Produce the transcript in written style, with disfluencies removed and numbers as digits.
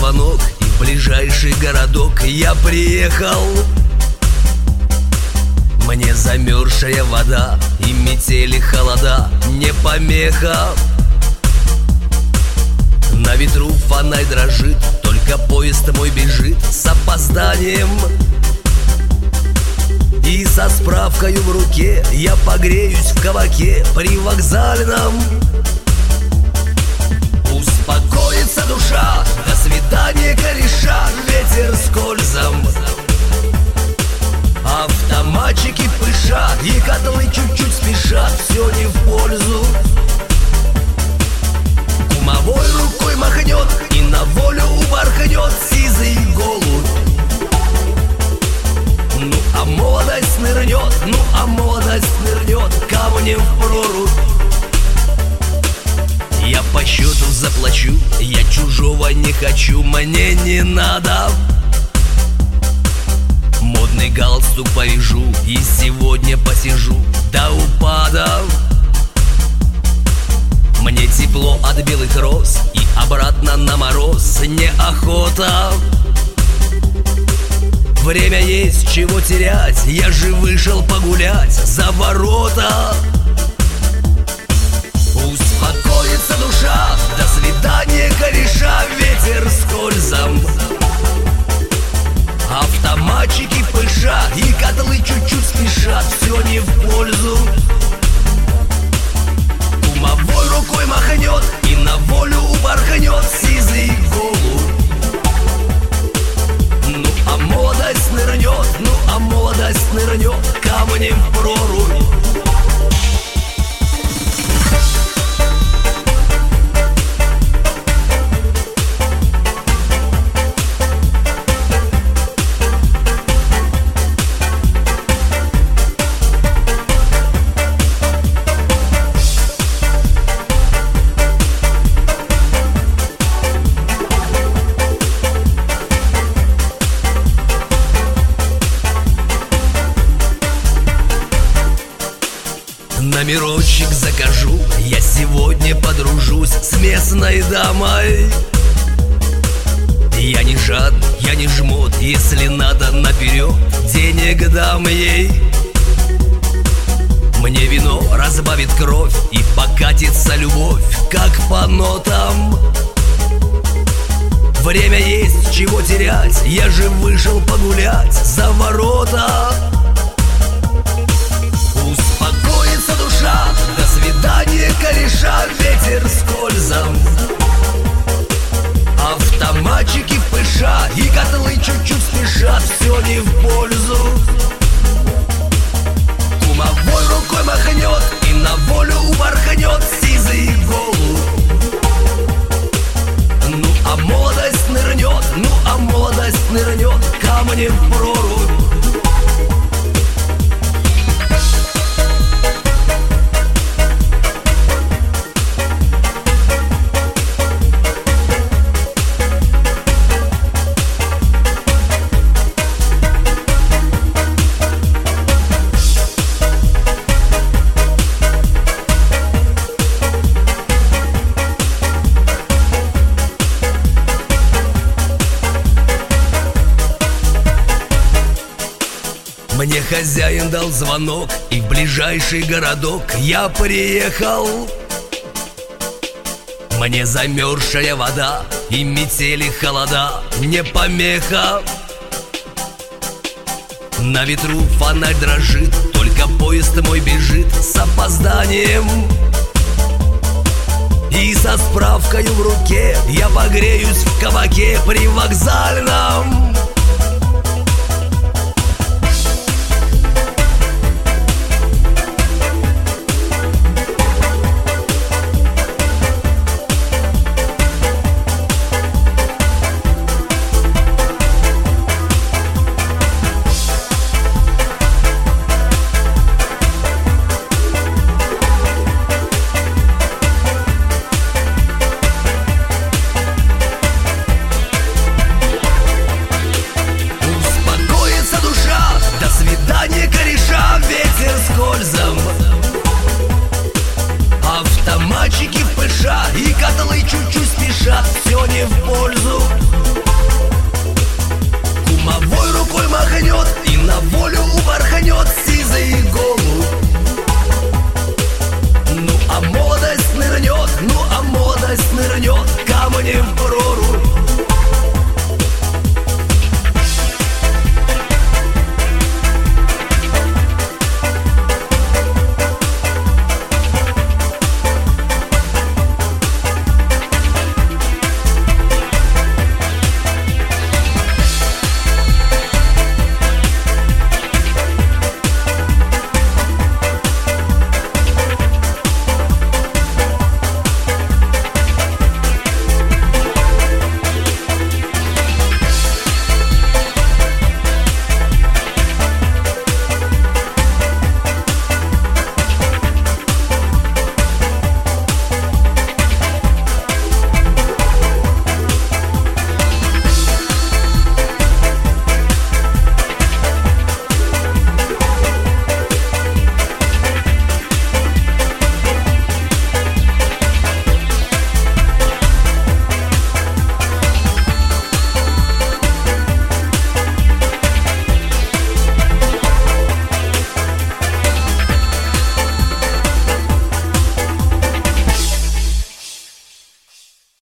звонок, и в ближайший городок я приехал. Мне замерзшая вода и метели холода не помеха. На ветру фонарь дрожит, только поезд мой бежит с опозданием. И со справкою в руке я погреюсь в кабаке привокзальном. Успокоится душа, до свидания, кореша, ветер скользом. Автоматчики пышат, и котлы чуть-чуть спешат, все не в пользу. Кумовой рукой махнет и на волю упорхнет сизый голубь. Ну а молодость нырнет, ну а молодость нырнет камнем в прорубь. Я по счету заплачу, я чужого не хочу, мне не надо. Модный галстук повяжу и сегодня посижу до упада. Мне тепло от белых роз и обратно на мороз неохота. Время есть, чего терять, я же вышел погулять за ворота. Успокоится душа, до свидания, кореша, ветер скользом. Автоматчики пышат, и котлы чуть-чуть спешат, все не в пользу. Кумовой рукой махнет и на волю упорхнет сизый голубь. Ну а молодость нырнет, ну а молодость нырнет камнем в прорубь. Номерочек закажу, я сегодня подружусь с местной дамой. Я не жадный, я не жмот, если надо наперед, денег дам ей. Мне вино разбавит кровь и покатится любовь, как по нотам. Время есть, чего терять, я же вышел погулять за ворота. Успокоится душа, до свидания, кореша, ветер скользом. Автоматчики пышат, и котлы чуть-чуть спешат, все не в пользу. Кумовой рукой махнет и на волю упорхнет сизый голубь. Ну а молодость нырнет, ну а молодость нырнет камнем в прорубь. Мне хозяин дал звонок, и в ближайший городок я приехал. Мне замерзшая вода и метели холода не помеха. На ветру фонарь дрожит, только поезд мой бежит с опозданием. И со справкой в руке я погреюсь в кабаке привокзальном. Поругаем, поругаем.